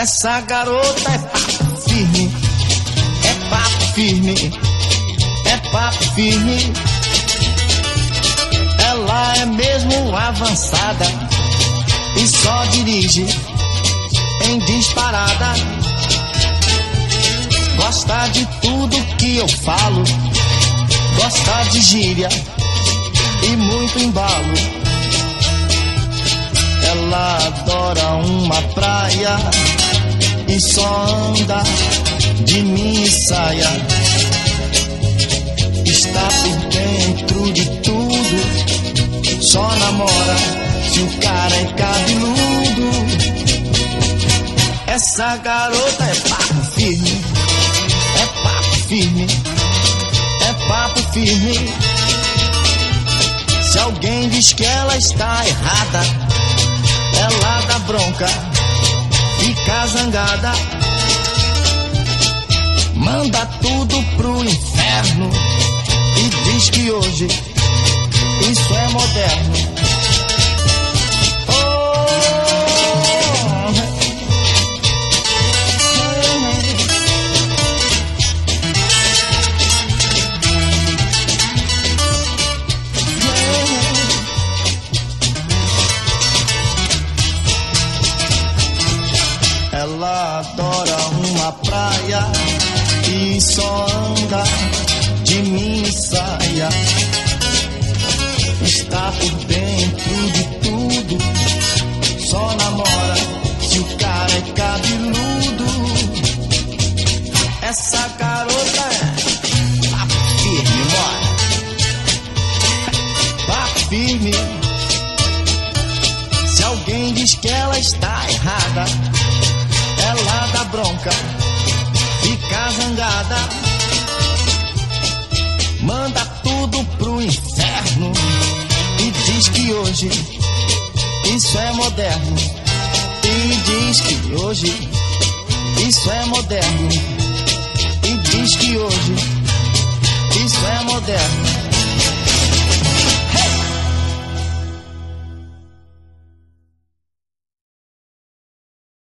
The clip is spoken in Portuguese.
Essa garota é papo firme, é papo firme, é papo firme. Ela é mesmo avançada e só dirige em disparada. Gosta de tudo que eu falo, gosta de gíria e muito embalo. Ela adora uma praia e só anda de mini saia. Está por dentro de tudo, só namora se o cara é cabeludo. Essa garota é papo firme, é papo firme, é papo firme. Se alguém diz que ela está errada, ela dá bronca, fica zangada, manda tudo pro inferno e diz que hoje isso é moderno. Ela adora uma praia e só anda de mini saia. Está por dentro de tudo, só namora se o cara é cabeludo. Essa garota é papo firme, mora. Papo firme. Se alguém diz que ela está errada, ela dá bronca, fica zangada, manda tudo pro inferno e diz que hoje isso é moderno. E diz que hoje isso é moderno. E diz que hoje isso é moderno.